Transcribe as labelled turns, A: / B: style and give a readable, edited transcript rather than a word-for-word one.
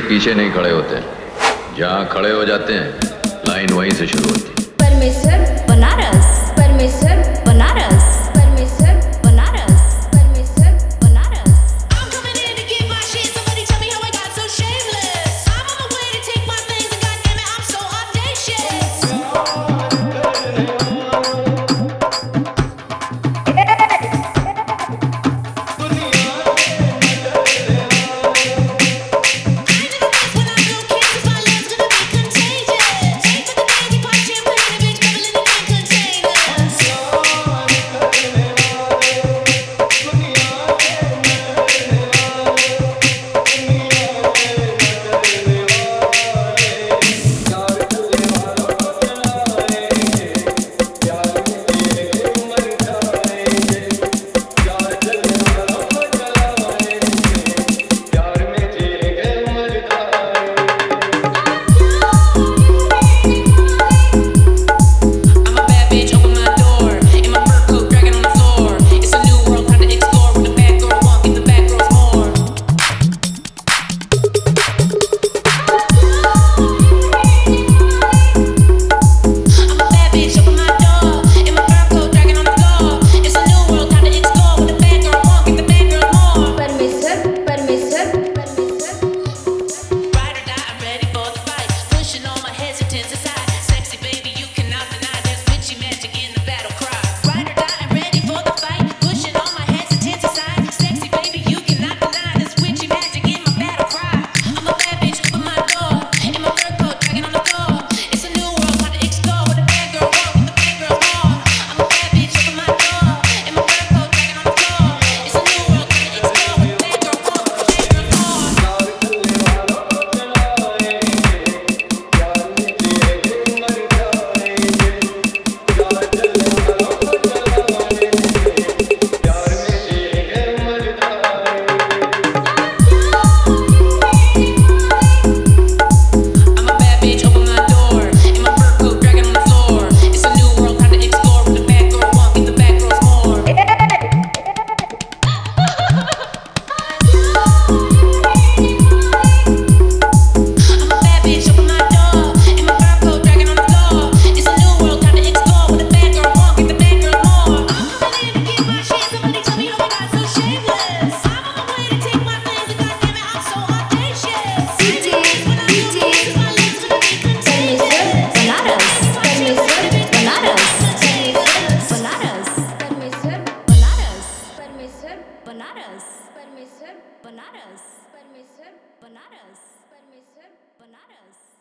A: पीछे नहीं खड़े होते, जहाँ खड़े हो जाते हैं लाइन वहीं से शुरू होती है।
B: परमेश्वर बनारस, परमेश्वर बनारस, परमेश्वर बनारस, परमेश्वर Banaras.
C: I'm coming in to get my shit. Somebody tell me how I got so shameless. I'm on my way to take my things, and goddamn it, I'm so audacious. When I blow kisses, my love's gonna be contagious. Ain't for the daisy, pop champagne, a bitch bubbling in containers. I'm a bad bitch, open my door. In my fur coat, dragging on the floor. It's a new world, time to explore. With a bad girl walk, in the back girls more. I'm a bad bitch, open my door. In my fur coat, dragging on the floor. It's a new world, time to explore. With a bad girl walk, in the back girls more.
B: परमेश्वर परमेश्वर परमेश्वर
C: Ride or die, I'm ready for the fight. Pushing all my hesitance aside. Sexy baby, you cannot deny. There's witchy magic in the battle cry. Ride or die, I'm ready for the fight. Pushing all my hesitance aside. Sexy baby, you cannot deny. There's witchy magic in my battle cry. I'm a bad bitch, open my door. In my fur coat, dragging on the floor. It's a new world, time to explore. With a bad girl walk, with the bad girls more. I'm a bad bitch, open my door. In my fur coat, dragging on the floor. It's a new world, time to explore. With a bad girl walk, with the bad girls more. I'm a bad bitch, open my door. In my fur coat, dragging on the floor. It's a new world, time to explore. With a bad girl walk, in the back girls more. I'm a bad bitch, open my door. In my fur coat, dragging on the floor. It's a new world, time to explore. With a bad girl walk, in the back girls more. I'm coming in to get my shit. Somebody tell me how I got so shameless. I'm on my way to take my things, and goddamn it, I'm so audacious.
B: DJ
C: When I blow kisses, my love's gonna be
B: परमेश्वर
C: contagious.
B: Banaras, परमेश्वर बनारस, बनारस, परमेश्वर बनारस, परमेश्वर बनारस, परमेश्वर बनारस, परमेश्वर बनारस, परमेश्वर बनारस।